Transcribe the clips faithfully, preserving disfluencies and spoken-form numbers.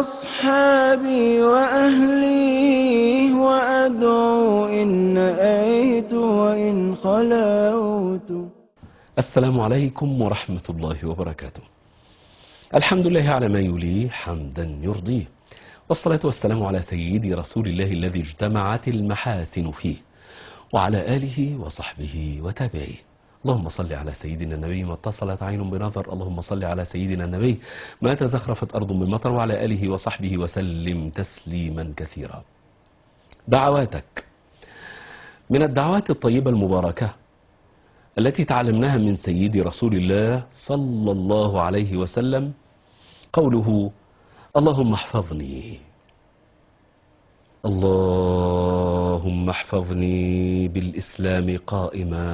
وأصحابي وأهلي وأدعو إن أيت وإن خلوت. السلام عليكم ورحمة الله وبركاته. الحمد لله على ما يليه حمدا يرضيه، والصلاة والسلام على سيدي رسول الله الذي اجتمعت المحاسن فيه، وعلى آله وصحبه وتابعيه. اللهم صل على سيدنا النبي ما اتصلت عين بنظر، اللهم صل على سيدنا النبي ما تزخرفت أرض بمطر، وعلى آله وصحبه وسلم تسليما كثيرا. دعواتك من الدعوات الطيبة المباركة التي تعلمناها من سيدي رسول الله صلى الله عليه وسلم قوله: اللهم احفظني، اللهم احفظني بالإسلام قائما،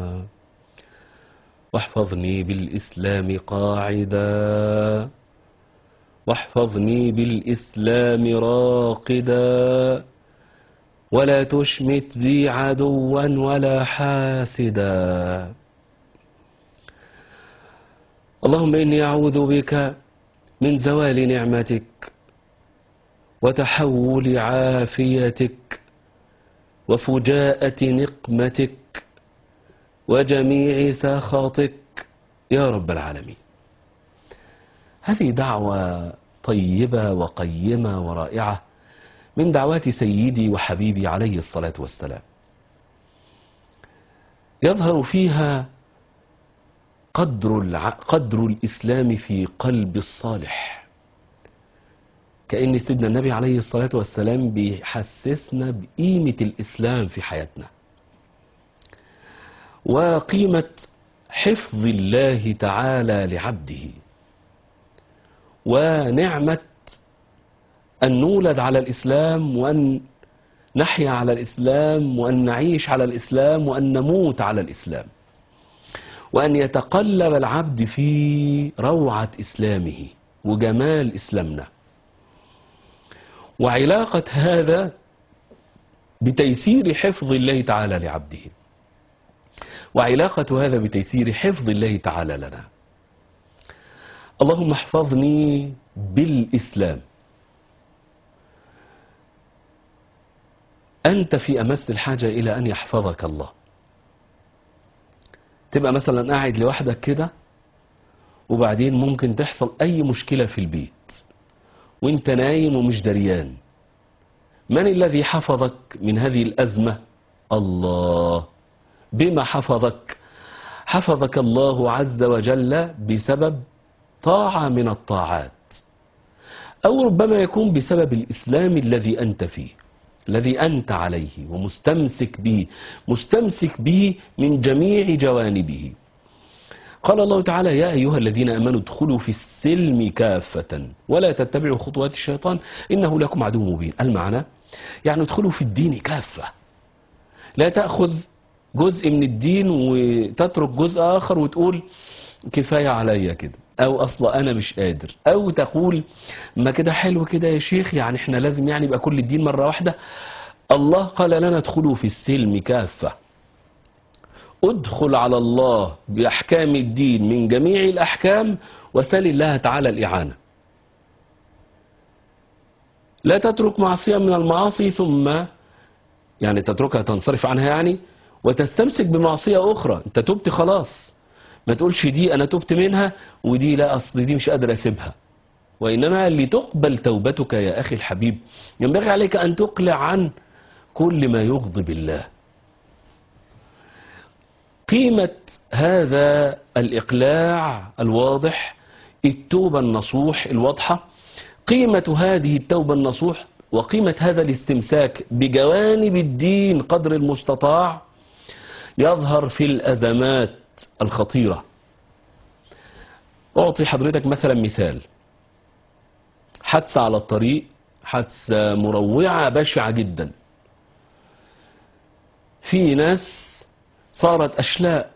واحفظني بالإسلام قاعدا، واحفظني بالإسلام راقدا، ولا تشمت بي عدوا ولا حاسدا. اللهم إني أعوذ بك من زوال نعمتك وتحول عافيتك وفجاءة نقمتك وجميع سخطك يا رب العالمين. هذه دعوة طيبة وقيمة ورائعة من دعوات سيدي وحبيبي عليه الصلاة والسلام، يظهر فيها قدر الع... قدر الإسلام في قلب الصالح، كأن سيدنا النبي عليه الصلاة والسلام بيحسسنا بقيمة الإسلام في حياتنا، وقيمة حفظ الله تعالى لعبده، ونعمة أن نولد على الإسلام، وأن نحيا على الإسلام، وأن نعيش على الإسلام، وأن نموت على الإسلام، وأن يتقلب العبد في روعة إسلامه وجمال إسلامنا. وعلاقة هذا بتيسير حفظ الله تعالى لعبده، وعلاقة هذا بتيسير حفظ الله تعالى لنا. اللهم احفظني بالإسلام. أنت في أمس الحاجة إلى أن يحفظك الله. تبقى مثلا قاعد لوحدك كده، وبعدين ممكن تحصل أي مشكلة في البيت وانت نايم ومش دريان. من الذي حفظك من هذه الأزمة؟ الله. بما حفظك؟ حفظك الله عز وجل بسبب طاعة من الطاعات، أو ربما يكون بسبب الإسلام الذي أنت فيه، الذي أنت عليه ومستمسك به، مستمسك به من جميع جوانبه. قال الله تعالى: يا أيها الذين آمنوا ادخلوا في السلم كافة ولا تتبعوا خطوات الشيطان إنه لكم عدو مبين. المعنى يعني ادخلوا في الدين كافة، لا تأخذ جزء من الدين وتترك جزء آخر وتقول كفاية عليا كده، أو أصلا أنا مش قادر، أو تقول ما كده حلو كده يا شيخ، يعني احنا لازم يعني يبقى كل الدين مرة واحدة. الله قال لنا ادخلوا في السلم كافة. ادخل على الله بأحكام الدين من جميع الأحكام، وسل الله تعالى الإعانة. لا تترك معصية من المعاصي ثم يعني تتركها تنصرف عنها يعني وتستمسك بمعصية أخرى. أنت تبت خلاص، ما تقولش دي أنا تبت منها ودي لا، أصل دي مش قادر أسيبها. وإنما لتقبل توبتك يا أخي الحبيب ينبغي عليك أن تقلع عن كل ما يغضب الله. قيمة هذا الإقلاع الواضح، التوبة النصوح الواضحة، قيمة هذه التوبة النصوح وقيمة هذا الاستمساك بجوانب الدين قدر المستطاع يظهر في الأزمات الخطيرة. أعطي حضرتك مثلا مثال: حادثة على الطريق، حادثة مروعة بشعة جدا، في ناس صارت أشلاء،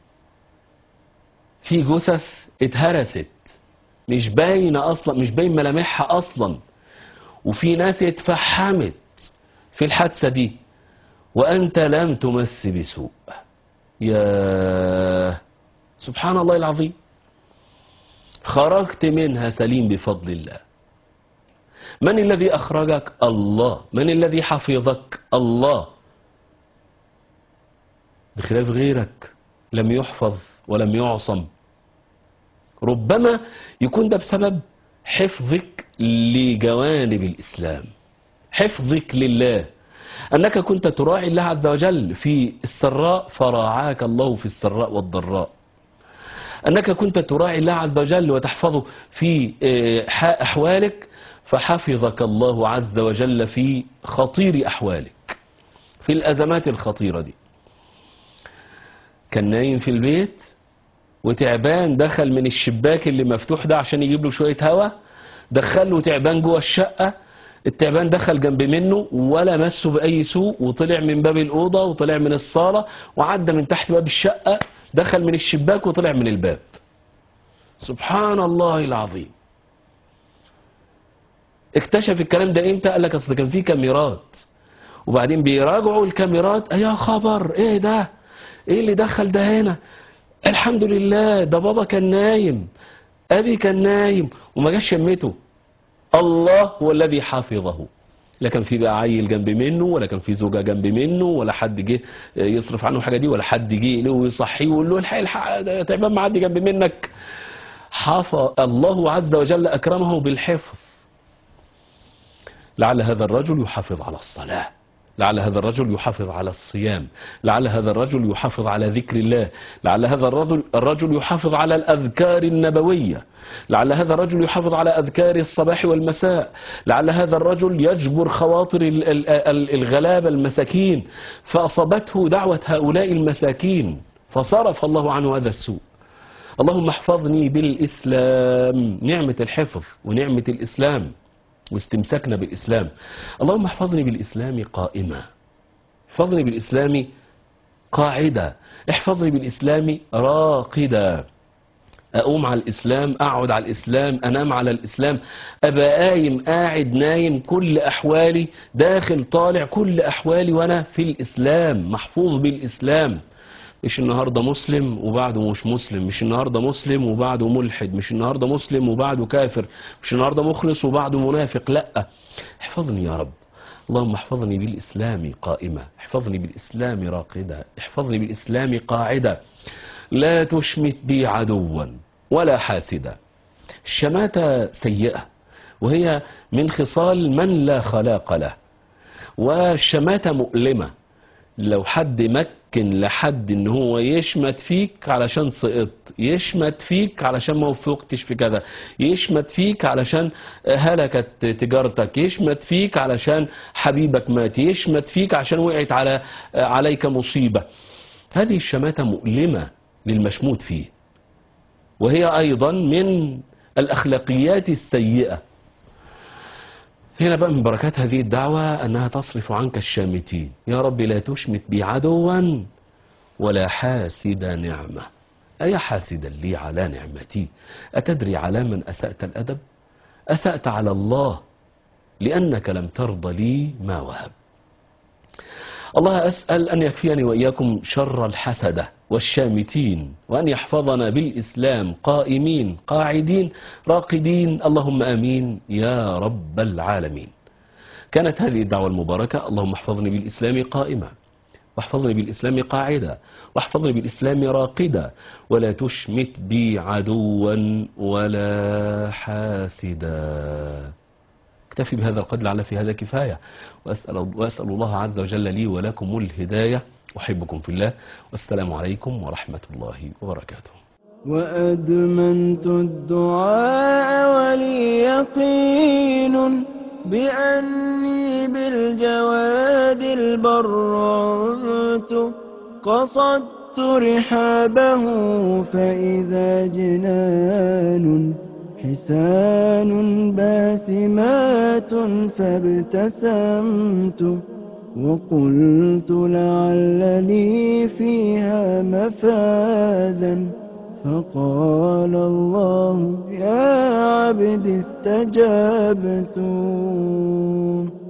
في جثث اتهرست مش باينة أصلا، مش باين ملامحها أصلا، وفي ناس اتفحمت في الحادثة دي وأنت لم تمس بسوء. يا سبحان الله العظيم، خرجت منها سليم بفضل الله. من الذي أخرجك؟ الله. من الذي حفظك؟ الله. بخلاف غيرك لم يحفظ ولم يعصم. ربما يكون ده بسبب حفظك لجوانب الإسلام، حفظك لله، أنك كنت تراعي الله عز وجل في السراء فراعاك الله في السراء والضراء، أنك كنت تراعي الله عز وجل وتحفظه في أحوالك فحفظك الله عز وجل في خطير أحوالك، في الأزمات الخطيرة دي. كان نايم في البيت وتعبان دخل من الشباك اللي مفتوح ده عشان يجيب له شوية هوا، دخل له تعبان جوه الشقة، التعبان دخل جنب منه ولا مسه بأي سوء، وطلع من باب الأوضة وطلع من الصالة وعدى من تحت باب الشقة، دخل من الشباك وطلع من الباب. سبحان الله العظيم. اكتشف الكلام ده امتى؟ قال لك اصل كان فيه كاميرات، وبعدين بيراجعوا الكاميرات، يا خبر ايه ده، ايه اللي دخل ده هنا؟ الحمد لله ده بابا كان نايم، ابي كان نايم وما جاش شمته. الله هو الذي حافظه. لا كان في بقى عيل جنب منه، ولا كان في زوجة جنب منه، ولا حد جه يصرف عنه حاجة دي، ولا حد جه له ويصحيه ويقول له الحق الحق ده تعبان معدي جنب منك. حافظ الله عز وجل، أكرمه بالحفظ. لعل هذا الرجل يحافظ على الصلاة، لعل هذا الرجل يحافظ على الصيام، لعل هذا الرجل يحافظ على ذكر الله، لعل هذا الرجل الرجل يحافظ على الأذكار النبوية، لعل هذا الرجل يحافظ على أذكار الصباح والمساء، لعل هذا الرجل يجبر خواطر الغلابة المساكين فأصابته دعوة هؤلاء المساكين فصرف الله عنه هذا السوء. اللهم احفظني بالإسلام، نعمة الحفظ ونعمة الإسلام واستمسكنا بالإسلام. اللهم احفظني بالإسلام قائمة، احفظني بالإسلام قاعدة، احفظني بالإسلام راقدة، أقوم على الإسلام، أقعد على الإسلام، أنام على الإسلام، أبقى قايم قاعد نايم، كل أحوالي داخل طالع، كل أحوالي وأنا في الإسلام، محفوظ بالإسلام. مش النهاردة مسلم وبعده مش مسلم، مش النهاردة مسلم وبعده ملحد، مش النهاردة مسلم وبعده كافر، مش النهاردة مخلص وبعده منافق، لا. احفظني يا رب. اللهم احفظني بالإسلام قائمة، احفظني بالإسلام راقدة، احفظني بالإسلام قاعدة، لا تشمت بي عدوا ولا حاسدا. الشماتة سيئة وهي من خصال من لا خلاق له، والشماتة مؤلمة. لو حد مكن لحد ان هو يشمت فيك علشان سقطت، يشمت فيك علشان ما وفقتش في كذا، يشمت فيك علشان هلكت تجارتك، يشمت فيك علشان حبيبك مات، يشمت فيك عشان وقعت على عليك مصيبة. هذه الشماتة مؤلمة للمشموت فيه، وهي ايضا من الاخلاقيات السيئة. هنا بقى من بركات هذه الدعوة أنها تصرف عنك الشامتين. يا رب لا تشمت بي عدوا ولا حاسد نعمة. أي حاسدا لي على نعمتي؟ أتدري على من أسأت الأدب؟ أسأت على الله، لأنك لم ترضى لي ما وهب. الله أسأل أن يكفيني وإياكم شر الحسدة والشامتين، وأن يحفظنا بالإسلام قائمين قاعدين راقدين، اللهم آمين يا رب العالمين. كانت هذه الدعوة المباركة. اللهم احفظني بالإسلام قائمة، واحفظني بالإسلام قاعدة، واحفظني بالإسلام راقدة، ولا تشمت بي عدوا ولا حاسدا. اكتفي بهذا القدر، لعل في هذا كفاية. وأسأل, وأسأل الله عز وجل لي ولكم الهداية. أحبكم في الله، والسلام عليكم ورحمة الله وبركاته. وأدمنت الدعاء ولي يقين بأني بالجواد البرعت قصدت رحابه فإذا جنان حسان باسمات فابتسمت وقلت لعل لي فيها مفازا فقال الله يا عبد استجبت.